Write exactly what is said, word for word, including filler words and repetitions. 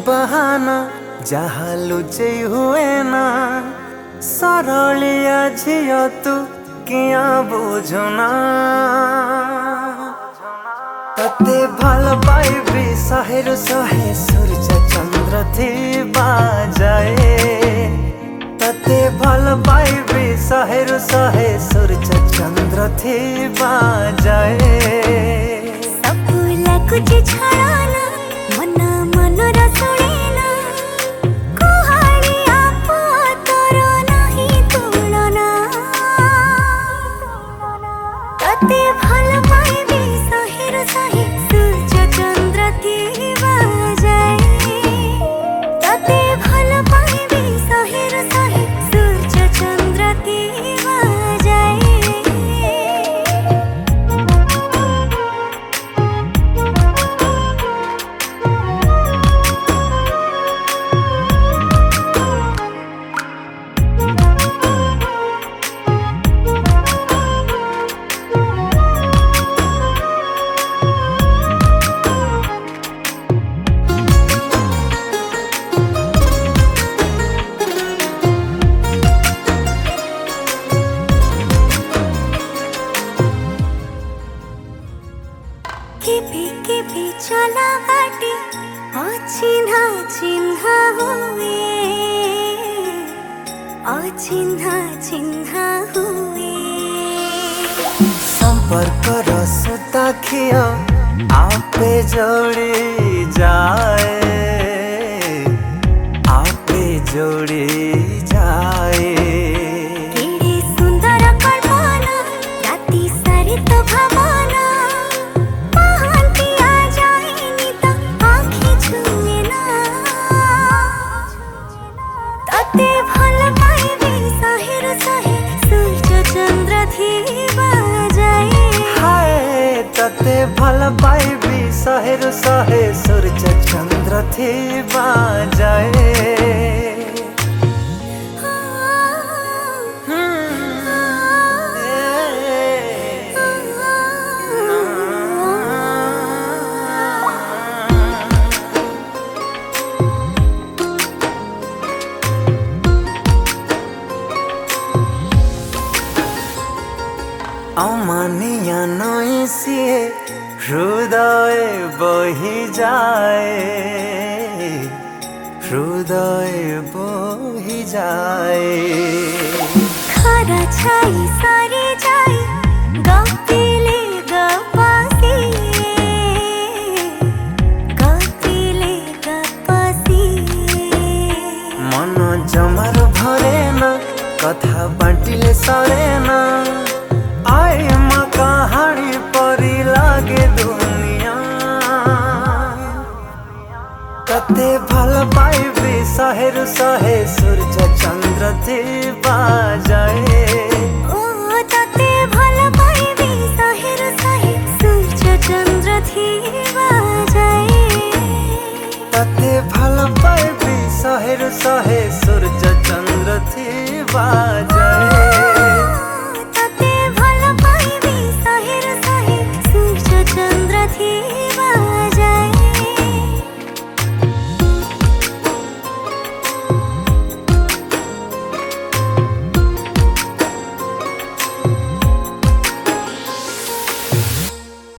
बहाना जहाँ लुचे हुए ना सरलिया झिया तू किया बुझना तते भल पाइबी शहेरु शहे सूर्य चंद्र थी बाजाए तते भल पाइबी शहेरु शहे सूर्य चंद्र थी बाजाए सबला कुछ छड़ाना मन मन रसुड़ेना कुहाड़ी आप तोरो नहीं तुलना तते भल पाइबी शहेरु शहे सूर्य चंद्र थी बाजाए तते भल पाइबी शहेरु शहे सूर्य चंद्र थी बाजाए केबे केबे चला बाटे अचिन्हा चिन्हा हुए अचिन्हा चिन्हा हुए संपर्क रसता खिया आपे जोड़ी जाए आपे जोड़ी जाए केड़े सुंदर कल्पना राति सारी तो भावना महांती आ जाएनी तो आँखें छुए ना तते भल पाइबी शहेरु शहे सूर्य चंद्र थी बाजाए हाय तते भल पाइबी शहेरु शहे सूर्य चंद्र थी बाजाए अमानिया नई सिए हृदय बही जाए हृदय बही जाए खरा छाई सारी जाई गपिले गपासी गपिले गपासी मन जमार भरे ना कथा बांटिले सरे ना आए माँ कहानी परी लागे दुनिया तते भल पाइबी शहेरु शहे सूर्य चंद्र थी बाजाए ओ तते भल पाइबी शहेरु शहे सूर्य चंद्र थी बाजाए तते भल पाइबी शहेरु शहे सूर्य चंद्र थी बाजाए तते भल पाइबी शहेरु शहे सूर्य चंद्र थी